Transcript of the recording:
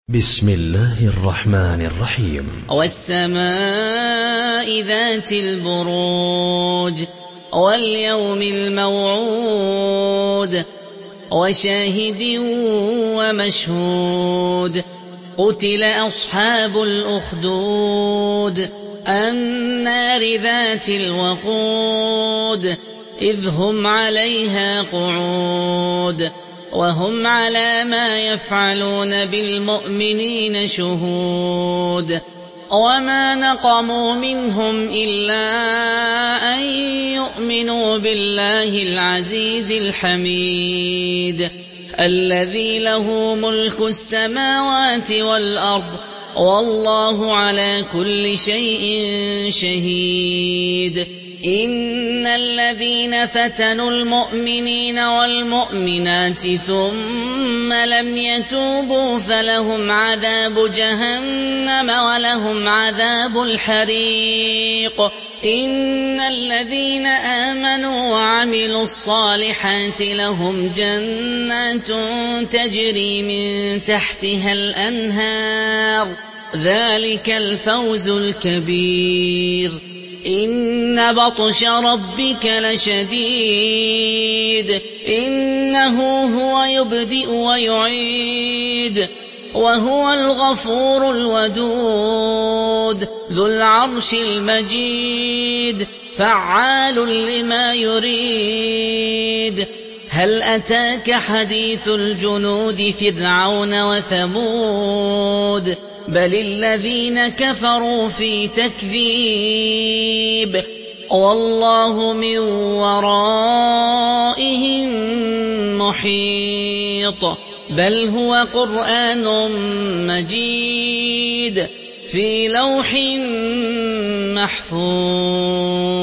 بسم الله الرحمن الرحيم. والسماء ذات البروج واليوم الموعود وشاهد ومشهود قتل أصحاب الأخدود النار ذات الوقود إذ هم عليها قعود وهم على ما يفعلون بالمؤمنين شهود وما نقموا منهم إلا أن يؤمنوا بالله العزيز الحميد الذي له ملك السماوات والأرض والله على كل شيء شهيد. إن الذين فتنوا المؤمنين والمؤمنات ثم لم يتوبوا فلهم عذاب جهنم ولهم عذاب الحريق. إن الذين آمنوا وعملوا الصالحات لهم جنات تجري من تحتها الأنهار ذلك الفوز الكبير. إن بطش ربك لشديد إنه هو يبدئ ويعيد وهو الغفور الودود ذو العرش المجيد فعال لما يريد. هل أتاك حديث الجنود فرعون وثمود بل الذين كفروا في تكذيب والله من ورائهم محيط بل هو قرآن مجيد في لوح محفوظ.